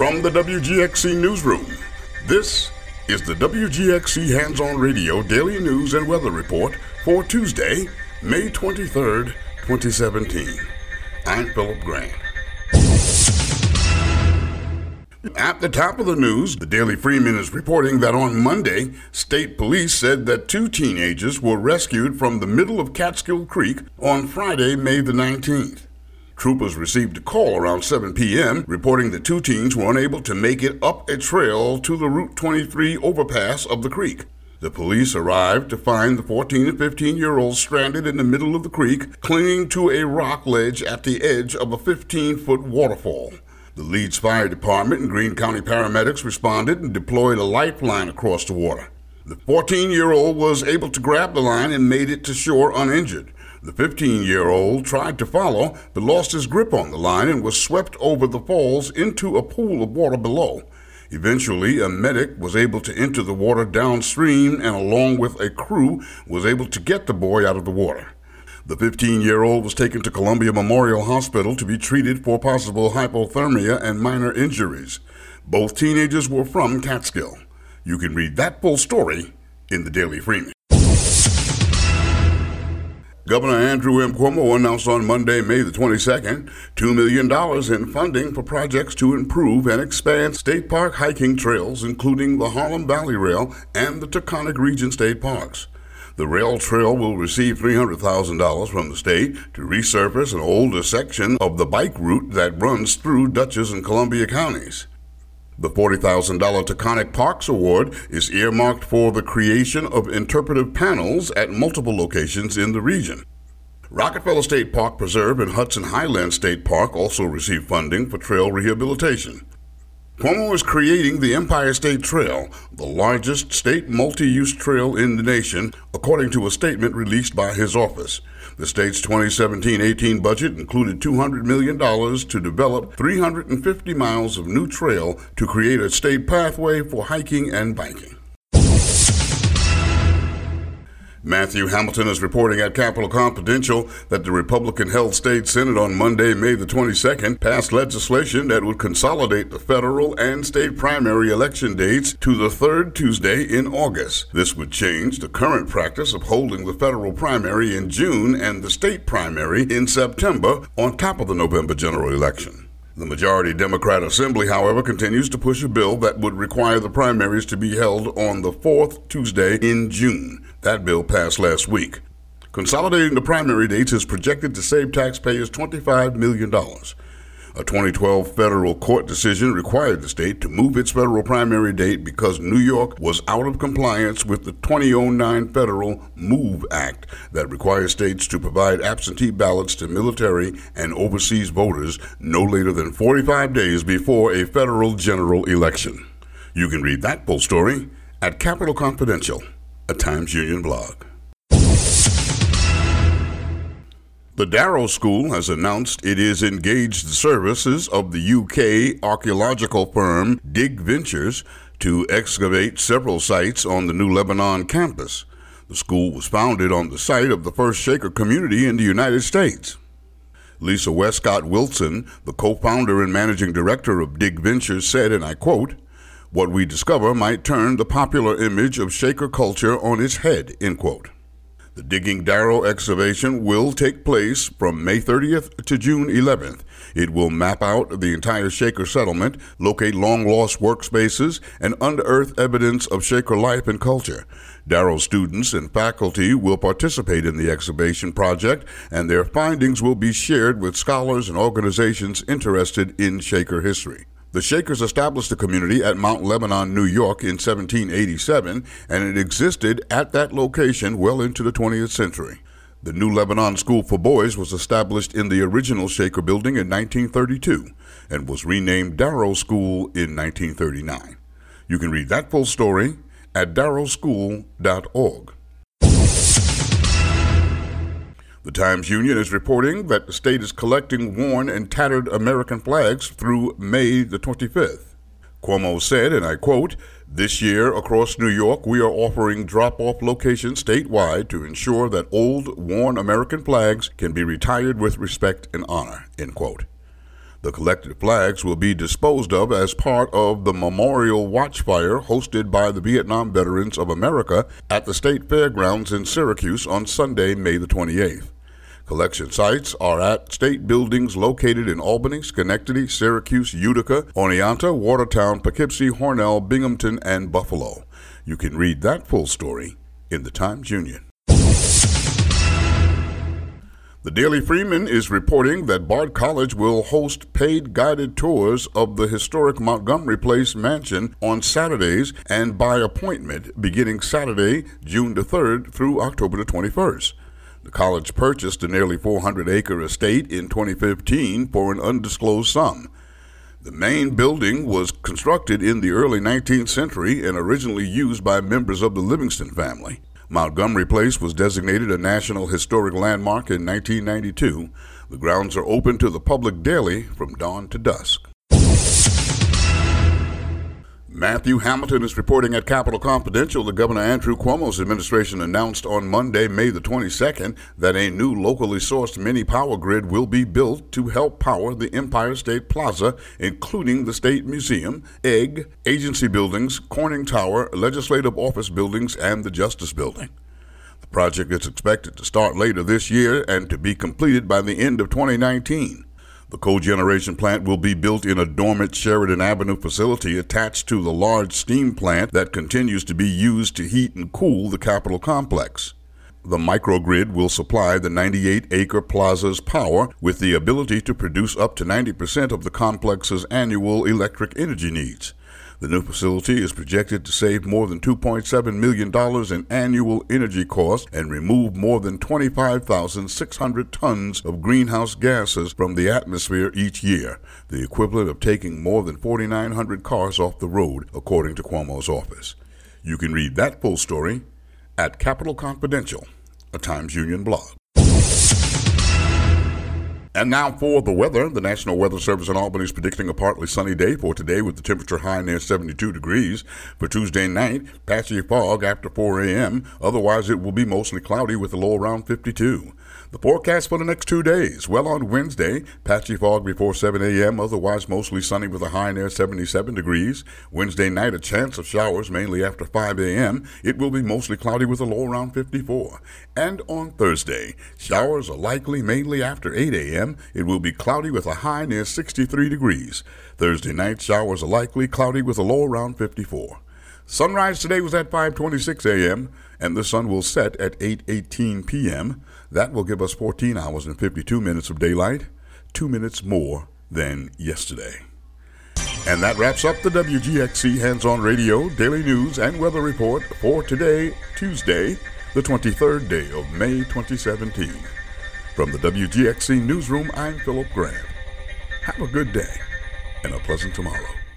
From the WGXC Newsroom, this is the WGXC Hands-On Radio Daily News and Weather Report for Tuesday, May 23rd, 2017. I'm Philip Grant. At the top of the news, the Daily Freeman is reporting that on Monday, state police said that 2 teenagers were rescued from the middle of Catskill Creek on Friday, May the 19th. Troopers received a call around 7 p.m. reporting that 2 teens were unable to make it up a trail to the Route 23 overpass of the creek. The police arrived to find the 14 and 15-year-olds stranded in the middle of the creek, clinging to a rock ledge at the edge of a 15-foot waterfall. The Leeds Fire Department and Greene County paramedics responded and deployed a lifeline across the water. The 14-year-old was able to grab the line and made it to shore uninjured. The 15-year-old tried to follow, but lost his grip on the line and was swept over the falls into a pool of water below. Eventually, a medic was able to enter the water downstream and, along with a crew, was able to get the boy out of the water. The 15-year-old was taken to Columbia Memorial Hospital to be treated for possible hypothermia and minor injuries. Both teenagers were from Catskill. You can read that full story in the Daily Freeman. Governor Andrew M. Cuomo announced on Monday, May the 22nd, $2 million in funding for projects to improve and expand state park hiking trails, including the Harlem Valley Rail and the Taconic Region State Parks. The rail trail will receive $300,000 from the state to resurface an older section of the bike route that runs through Dutchess and Columbia counties. The $40,000 Taconic Parks Award is earmarked for the creation of interpretive panels at multiple locations in the region. Rockefeller State Park Preserve and Hudson Highlands State Park also receive funding for trail rehabilitation. Cuomo is creating the Empire State Trail, the largest state multi-use trail in the nation, according to a statement released by his office. The state's 2017-18 budget included $200 million to develop 350 miles of new trail to create a state pathway for hiking and biking. Matthew Hamilton is reporting at Capitol Confidential that the Republican-held state Senate on Monday, May the 22nd, passed legislation that would consolidate the federal and state primary election dates to the third Tuesday in August. This would change the current practice of holding the federal primary in June and the state primary in September on top of the November general election. The majority Democrat Assembly, however, continues to push a bill that would require the primaries to be held on the fourth Tuesday in June. That bill passed last week. Consolidating the primary dates is projected to save taxpayers $25 million. A 2012 federal court decision required the state to move its federal primary date because New York was out of compliance with the 2009 Federal MOVE Act that requires states to provide absentee ballots to military and overseas voters no later than 45 days before a federal general election. You can read that full story at Capitol Confidential, a Times Union blog. The Darrow School has announced it is engaged the services of the UK archaeological firm Dig Ventures to excavate several sites on the New Lebanon campus. The school was founded on the site of the first Shaker community in the United States. Lisa Westcott Wilson, the co-founder and managing director of Dig Ventures, said, and I quote, "What we discover might turn the popular image of Shaker culture on its head," end quote. The Digging Darrow excavation will take place from May 30th to June 11th. It will map out the entire Shaker settlement, locate long-lost workspaces, and unearth evidence of Shaker life and culture. Darrow students and faculty will participate in the excavation project, and their findings will be shared with scholars and organizations interested in Shaker history. The Shakers established the community at Mount Lebanon, New York in 1787, and it existed at that location well into the 20th century. The New Lebanon School for Boys was established in the original Shaker building in 1932 and was renamed Darrow School in 1939. You can read that full story at darrowschool.org. The Times Union is reporting that the state is collecting worn and tattered American flags through May the 25th. Cuomo said, and I quote, "This year across New York, we are offering drop-off locations statewide to ensure that old, worn American flags can be retired with respect and honor," end quote. The collected flags will be disposed of as part of the Memorial Watchfire hosted by the Vietnam Veterans of America at the State Fairgrounds in Syracuse on Sunday, May the 28th. Collection sites are at state buildings located in Albany, Schenectady, Syracuse, Utica, Oneonta, Watertown, Poughkeepsie, Hornell, Binghamton, and Buffalo. You can read that full story in the Times-Union. The Daily Freeman is reporting that Bard College will host paid guided tours of the historic Montgomery Place mansion on Saturdays and by appointment beginning Saturday, June the 3rd through October the 21st. The college purchased a nearly 400-acre estate in 2015 for an undisclosed sum. The main building was constructed in the early 19th century and originally used by members of the Livingston family. Montgomery Place was designated a National Historic Landmark in 1992. The grounds are open to the public daily from dawn to dusk. Matthew Hamilton is reporting at Capitol Confidential that Governor Andrew Cuomo's administration announced on Monday, May the 22nd, that a new locally sourced mini power grid will be built to help power the Empire State Plaza, including the State Museum, EGG, agency buildings, Corning Tower, legislative office buildings, and the Justice Building. The project is expected to start later this year and to be completed by the end of 2019. The cogeneration plant will be built in a dormant Sheridan Avenue facility attached to the large steam plant that continues to be used to heat and cool the Capitol complex. The microgrid will supply the 98-acre plaza's power with the ability to produce up to 90% of the complex's annual electric energy needs. The new facility is projected to save more than $2.7 million in annual energy costs and remove more than 25,600 tons of greenhouse gases from the atmosphere each year, the equivalent of taking more than 4,900 cars off the road, according to Cuomo's office. You can read that full story at Capitol Confidential, a Times-Union blog. And now for the weather. The National Weather Service in Albany is predicting a partly sunny day for today with the temperature high near 72 degrees. For Tuesday night, patchy fog after 4 a.m. Otherwise, it will be mostly cloudy with a low around 52. The forecast for the next 2 days. Well, on Wednesday, patchy fog before 7 a.m., otherwise mostly sunny with a high near 77 degrees. Wednesday night, a chance of showers mainly after 5 a.m. It will be mostly cloudy with a low around 54. And on Thursday, showers are likely mainly after 8 a.m. It will be cloudy with a high near 63 degrees. Thursday night, showers are likely cloudy with a low around 54. Sunrise today was at 5:26 a.m., and the sun will set at 8:18 p.m. That will give us 14 hours and 52 minutes of daylight, 2 minutes more than yesterday. And that wraps up the WGXC Hands-On Radio Daily News and Weather Report for today, Tuesday, the 23rd day of May 2017. From the WGXC Newsroom, I'm Philip Grant. Have a good day and a pleasant tomorrow.